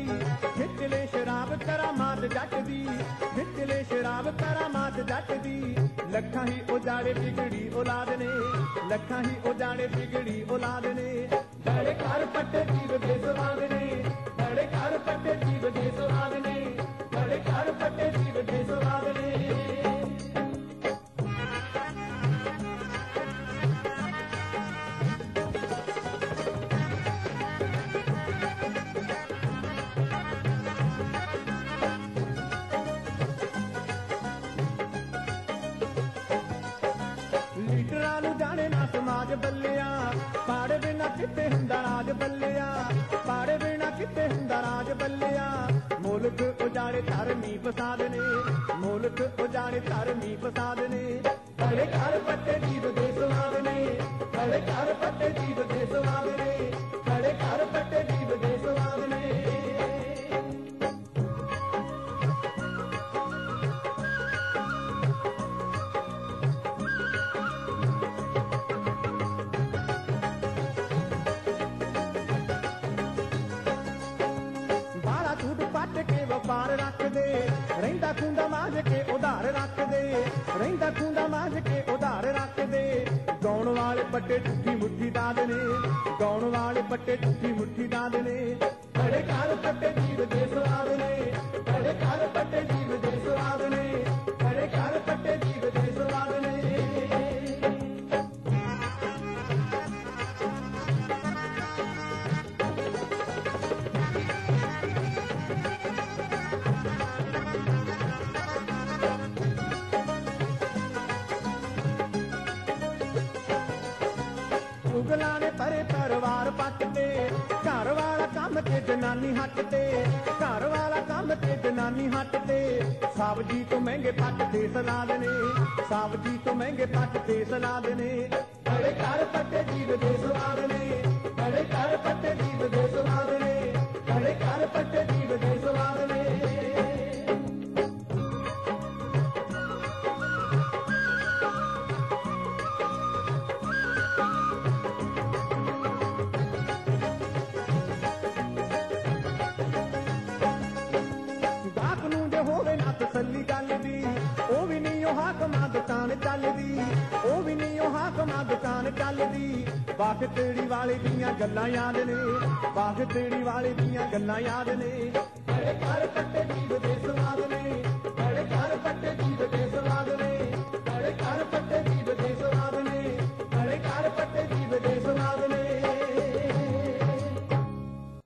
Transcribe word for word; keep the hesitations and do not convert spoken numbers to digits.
ਖਿੱਚ ਲੈ ਸ਼ਰਾਬ ਕਰਾਮਾਤ ਜੱਟ ਦੀ, ਖਿੱਚ ਲੈ ਸ਼ਰਾਬ ਕਰਾਮਾਤ ਜੱਟ ਦੀ। ਲੱਖਾਂ ਹੀ ਉਜਾੜੇ ਬਿਗੜੀ ਔਲਾਦ ਨੇ, ਲੱਖਾਂ ਹੀ ਉਜਾੜੇ ਬਿਗੜੀ ਔਲਾਦ ਨੇ। ਬੜੇ ਘਰ ਪੱਟੇ ਜੀਵ ਦੇ ਸਵਾਦ ਨੇ, ਬੜੇ ਘਰ ਪੱਟੇ ਜੀਵ ਦੇ ਸਵਾਦ ਨੇ, ਬੜੇ ਘਰ ਪੱਟੇ ਜੀਵ ਦੇ ਸਵਾਦ ਨੇ। ਲੀਡਰਾਂ ਨੂੰ ਜਾਣੇ ਨਾ ਸਮਾਜ ਬੱਲਿਆ, ਪਾੜੇ ਬਿਨਾ ਕਿਤੇ ਹੁੰਦਾ ਰਾਜ ਬੱਲਿਆ, ਪਾੜੇ ਬਿਨਾ ਕਿਤੇ ਹੁੰਦਾ ਰਾਜ ਬੱਲਿਆ। ਮੁਲਕ ਉਜਾੜੇ ਧਰਮੀ ਫਸਾਦ ਨੇ, ਮੁਲਕ ਉਜਾੜੇ ਧਰਮੀ ਫਸਾਦ ਨੇ। ਬੜੇ ਘਰ ਪੱਟੇ ਜੀਵ ਦੇ ਸਵਾਦ ਨੇ, ਬੜੇ ਘਰ ਪੱਟੇ ਜੀਵ ਦੇ ਸਵਾਦ ਨੇ, ਬੜੇ ਘਰ ਪੱਟੇ ਜੀਵ ਦੇ ਸਵਾਦ ਨੇ। ਪੱਟ ਕੇ ਵਪਾਰ ਰੱਖਦੇ, ਰਹਿੰਦਾ ਖੁੰਡਾ ਮਾਂਜ ਕੇ ਉਧਾਰ ਰੱਖਦੇ, ਰਹਿੰਦਾ ਖੁੰਡਾ ਮਾਂਜ ਕੇ ਉਧਾਰ ਰੱਖਦੇ। ਗਾਉਣ ਵਾਲੇ ਪੱਟੇ ਝੂਠੀ ਮੁੱਠੀ ਦਾਦ ਨੇ, ਗਾਉਣ ਵਾਲੇ ਪੱਟੇ ਝੂਠੀ ਮੁੱਠੀ ਦਾਦ ਨੇ। ਬੜੇ ਘਰ ਪੱਟੇ ਜੀਵ ਦੇ ਸਵਾਦ ਨੇ, ਬੜੇ ਘਰ ਪੱਟੇ ਜੀਵ ਦੇ ਸਵਾਦ ਨੇ, ਬੜੇ ਘਰ ਪੱਟੇ ਜੀਵ ਦੇ ਸਵਾਦ ਨੇ। ਮੁਗਲਾਂ ਨੇ ਪਰੇ ਪਰਿਵਾਰ ਪੱਟਦੇ, ਘਰ ਵਾਲਾ ਕੰਮ ਤੇ ਜਨਾਨੀ ਹੱਟ ਤੇ, ਘਰ ਵਾਲਾ ਕੰਮ ਤੇ ਜਨਾਨੀ ਹੱਟ ਤੇ। ਸਬਜ਼ੀ ਤੋਂ ਮਹਿੰਗੇ ਪੱਟ ਤੇ ਸਲਾਦ ਨੇ, ਸਬਜ਼ੀ ਤੋਂ ਮਹਿੰਗੇ ਪੱਟ ਤੇ ਸਲਾਦ ਨੇ। ਬੜੇ ਘਰ ਪੱਟੇ ਜੀਵ ਦੇ ਸਵਾਦ ਨੇ, ਬੜੇ ਘਰ ਪੱਟੇ ਜੀਵ ਦੇ ਸਵਾਦ ਨੇ, ਬੜੇ ਘਰ ਪੱਟੇ ਜੀਵ ਦੇ ਸਵਾਦ ਨੇ। ਹੋਵੇ ਨਾ ਤਸੱਲੀ ਗੱਲ ਦੀ, ਉਹ ਵੀ ਨਹੀਂ ਉਹ ਹਾਕਮਾਂ ਦੁਕਾਨ ਚੱਲਦੀ, ਉਹ ਵੀ ਨਹੀਂ ਉਹ ਹਾਕਮਾਂ ਦੁਕਾਨ ਚੱਲਦੀ। ਬਾਖ ਤੇੜੀ ਵਾਲੇ ਦੀਆਂ ਗੱਲਾਂ ਯਾਦ ਨੇ, ਬਾਖ ਤੇੜੀ ਵਾਲੇ ਦੀਆਂ ਗੱਲਾਂ ਯਾਦ ਨੇ। ਬੜੇ ਘਰ ਪੱਟੇ ਜੀਵ ਦੇ